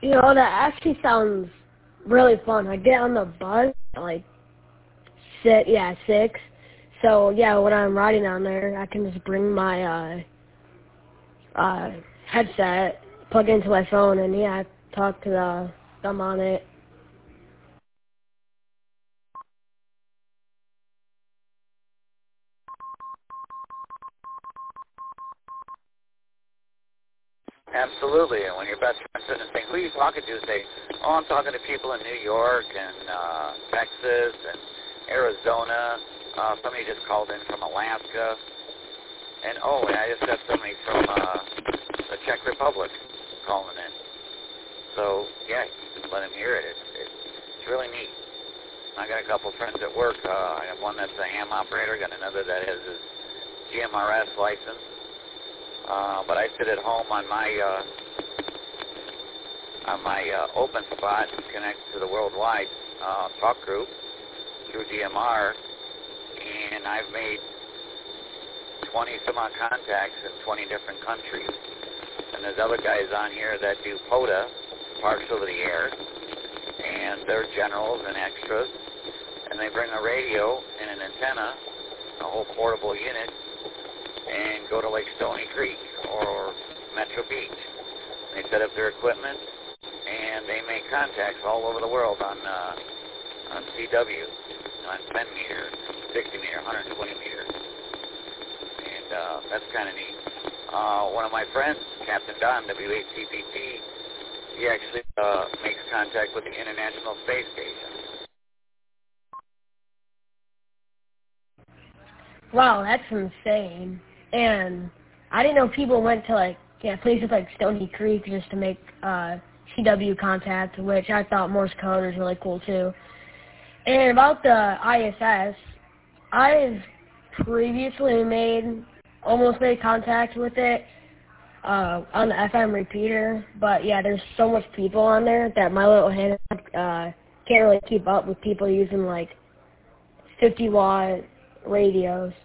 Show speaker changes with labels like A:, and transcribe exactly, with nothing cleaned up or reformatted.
A: You know, that actually sounds really fun. I get on the bus at like six, yeah, six. So yeah, when I'm riding on there, I can just bring my uh, uh, headset, plug it into my phone, and yeah, talk to the, them on it.
B: Absolutely, and when your best friend sitting and saying, who are you talking to? Say, oh, I'm talking to people in New York and uh, Texas and Arizona. Uh, somebody just called in from Alaska. And, oh, and I just got somebody from uh, the Czech Republic calling in. So, yeah, you can let them hear it. It's, it's, it's really neat. I got a couple friends at work. Uh, I have one that's a ham operator. Got another that has his G M R S license. Uh, but I sit at home on my uh, on my uh, open spot and connect to the worldwide uh, talk group through D M R, and I've made twenty some odd contacts in twenty different countries. And there's other guys on here that do POTA, Parks Over the Air, and they're generals and extras, and they bring a radio and an antenna, a whole portable unit, and go to like Stony Creek or Metro Beach. They set up their equipment, and they make contacts all over the world on uh, on C W, on ten meter, sixty meter, one hundred twenty meter, and uh, that's kind of neat. Uh, one of my friends, Captain Don, W eight C P T, he actually uh, makes contact with the International Space Station.
A: Wow, that's insane. And I didn't know people went to, like, yeah, places like Stony Creek just to make uh, C W contact, which I thought Morse code was really cool, too. And about the I S S, I've previously made, almost made contact with it uh, on the F M repeater. But, yeah, there's so much people on there that my little hand uh, can't really keep up with people using, like, fifty watt radios.